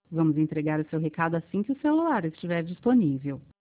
Vamos entregar o seu recado assim que o celular estiver disponível.